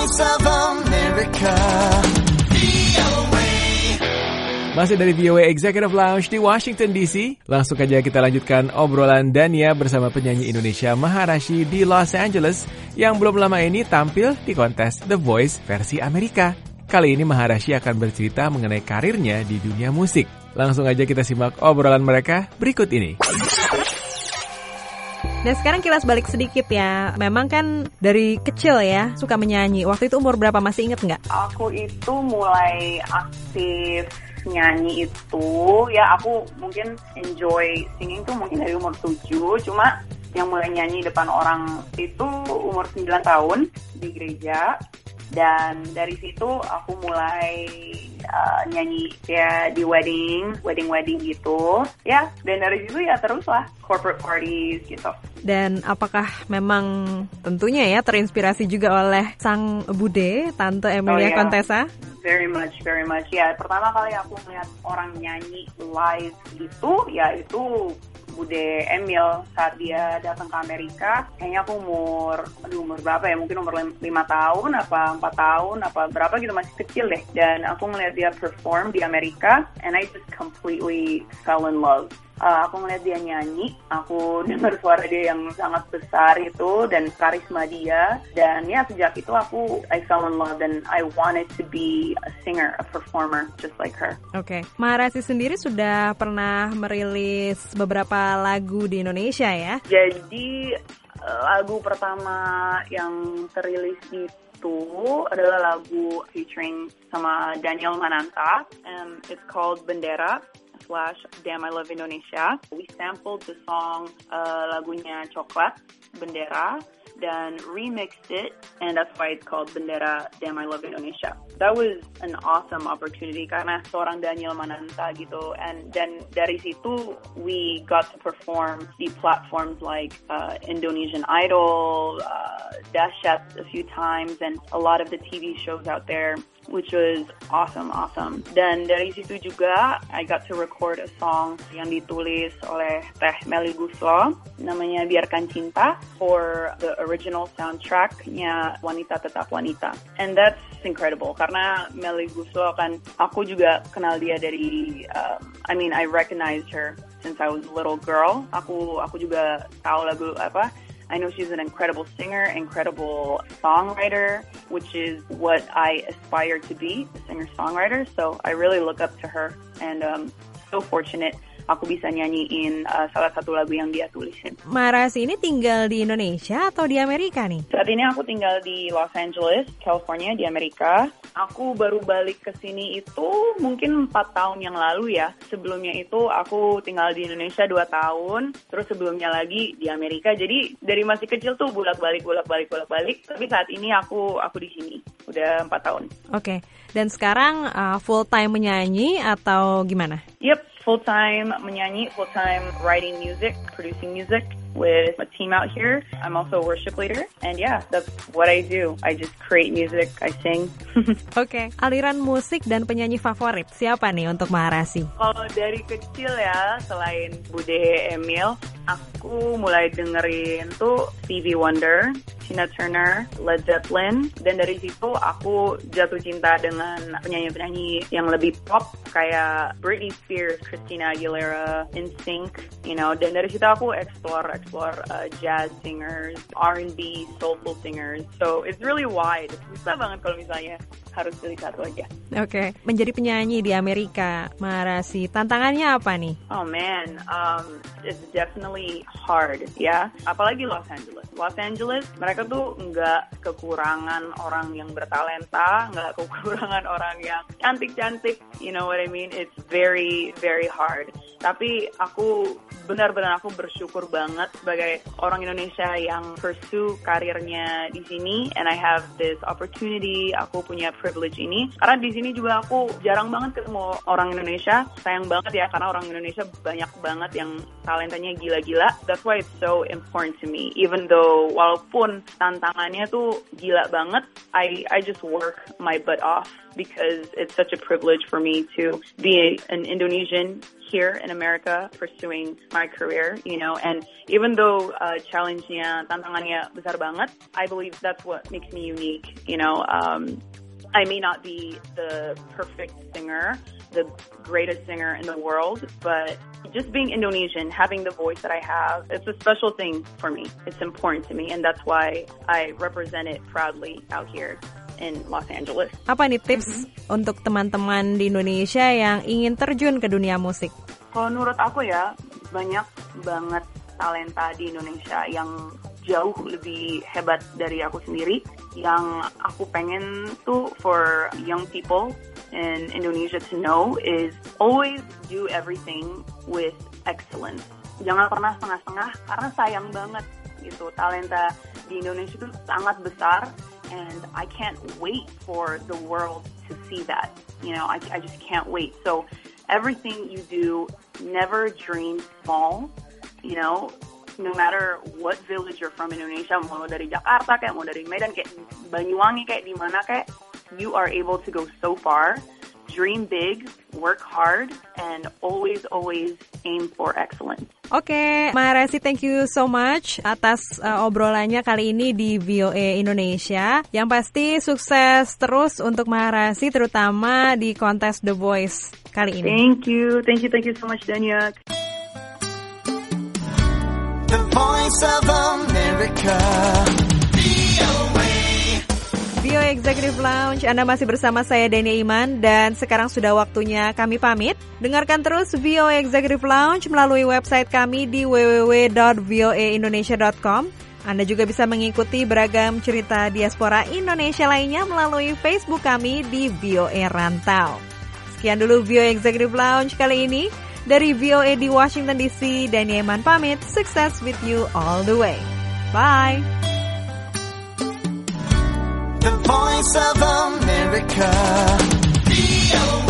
Voice of America. Masih dari VOA Executive Lounge di Washington DC. Langsung aja kita lanjutkan obrolan Dania bersama penyanyi Indonesia Maharashi di Los Angeles yang belum lama ini tampil di kontes The Voice versi Amerika. Kali ini Maharashi akan bercerita mengenai karirnya di dunia musik. Langsung aja kita simak obrolan mereka berikut ini. Dan sekarang kilas balik sedikit ya. Memang kan dari kecil ya suka menyanyi. Waktu itu umur berapa, masih inget nggak? Aku itu mulai aktif nyanyi itu, ya aku mungkin enjoy singing tuh mungkin dari umur 7, cuma yang mulai nyanyi depan orang itu umur 9 tahun di gereja. Dan dari situ aku mulai nyanyi ya di wedding gitu ya, dan dari situ ya terus lah corporate parties gitu. Dan apakah memang tentunya ya terinspirasi juga oleh sang bude Tante Emilia Contessa? Very much. Ya, pertama kali aku melihat orang nyanyi live itu, ya itu Bude Emil saat dia datang ke Amerika. Kayaknya aku umur berapa ya? Mungkin umur 5 tahun, apa 4 tahun, apa berapa gitu, masih kecil deh. Dan aku ngeliat dia perform di Amerika, and I just completely fell in love. Aku ngeliat dia nyanyi, aku dengar suara dia yang sangat besar itu dan karisma dia, dan ya sejak itu I fell in love and I wanted to be a singer, a performer just like her. Oke. Maharashi sendiri sudah pernah merilis beberapa lagu di Indonesia ya? Jadi lagu pertama yang terilis itu adalah lagu featuring sama Daniel Mananta, and it's called Bendera / Damn I Love Indonesia. We sampled the song lagunya Coklat, Bendera, dan remixed it, and that's why it's called Bendera Damn I Love Indonesia. That was an awesome opportunity karena seorang Daniel Mananta gitu, and then dari situ we got to perform di platforms like Indonesian Idol, Dahsyat a few times, and a lot of the TV shows out there, which was awesome. Dan dari situ juga I got to record a song yang ditulis oleh Teh Melly Guslo, namanya Biarkan Cinta, for the original soundtracknya Wanita Tetap Wanita. And that's incredible karena Melly Guslo kan, aku juga kenal dia dari I recognized her since I was a little girl. Aku juga tahu lagu apa. I know she's an incredible singer, incredible songwriter, which is what I aspire to be, a singer-songwriter. So I really look up to her, and so fortunate aku bisa nyanyiin salah satu lagu yang dia tulisin. Maharashi ini tinggal di Indonesia atau di Amerika nih? Saat ini aku tinggal di Los Angeles, California, di Amerika. Aku baru balik ke sini itu mungkin 4 tahun yang lalu ya. Sebelumnya itu aku tinggal di Indonesia 2 tahun, terus sebelumnya lagi di Amerika. Jadi dari masih kecil tuh bolak-balik. Tapi saat ini aku di sini udah 4 tahun. Oke. Dan sekarang full time menyanyi atau gimana? Yep. Full-time menyanyi, full-time writing music, producing music with a team out here. I'm also a worship leader, and yeah, that's what I do. I just create music, I sing. Oke. Aliran musik dan penyanyi favorit siapa nih untuk Maharashi? Kalau dari kecil ya, selain Bude Emil, aku mulai dengerin tuh Stevie Wonder, Tina Turner, Led Zeppelin, dan dari situ aku jatuh cinta dengan penyanyi-penyanyi yang lebih pop kayak Britney Spears, Christina Aguilera, NSYNC, dan dari situ aku explore jazz singers, R&B, soulful singers. So it's really wide. Susah banget kalau misalnya harus pilih satu aja. Oke. Menjadi penyanyi di Amerika, Maharashi, tantangannya apa nih? Oh man, it's definitely hard ya. Apalagi Los Angeles. Los Angeles, mereka tuh nggak kekurangan orang yang bertalenta, nggak kekurangan orang yang cantik-cantik. You know what I mean? It's very, very hard. Tapi aku benar-benar bersyukur banget sebagai orang Indonesia yang pursue karirnya di sini, and I have this opportunity, aku punya privilege ini. Karena di sini juga aku jarang banget ketemu orang Indonesia. Sayang banget ya, karena orang Indonesia banyak banget yang talentanya gila-gila. That's why it's so important to me. Even though walaupun tantangannya tuh gila banget. I just work my butt off because it's such a privilege for me to be an Indonesian here in America pursuing my career, you know, and even though challenge-nya, tantangannya besar banget, I believe that's what makes me unique, you know. I may not be the perfect singer, the greatest singer in the world, but just being Indonesian, having the voice that I have, it's a special thing for me. It's important to me, and that's why I represent it proudly out here in Los Angeles. Apa nih tips untuk teman-teman di Indonesia yang ingin terjun ke dunia musik? Kalau menurut aku ya, banyak banget talenta di Indonesia yang jauh lebih hebat dari aku sendiri. Yang aku pengen tuh for young people in Indonesia to know is always do everything with excellence. Jangan pernah setengah-setengah karena sayang banget gitu. Talenta di Indonesia itu sangat besar and I can't wait for the world to see that. You know, I just can't wait. So everything you do, never dream small, you know. No matter what village you're from Indonesia, mau dari Jakarta kayak, mau dari Medan kayak, Banyuwangi kayak, di mana kayak, you are able to go so far. Dream big, work hard, and always aim for excellence. Oke, Maharasi, thank you so much atas obrolannya kali ini di VOA Indonesia. Yang pasti sukses terus untuk Maharasi, terutama di kontes The Voice kali ini. Thank you so much, Dania. The Voice of America. VOA Executive Lounge, Anda masih bersama saya Dania Iman dan sekarang sudah waktunya kami pamit. Dengarkan terus VOA Executive Lounge melalui website kami di www.voaindonesia.com. Anda juga bisa mengikuti beragam cerita diaspora Indonesia lainnya melalui Facebook kami di VOA Rantau. Sekian dulu VOA Executive Lounge kali ini. Dari VOA di Washington DC, Dania Iman pamit. Success with you all the way. Bye. The Voice of America. VOA.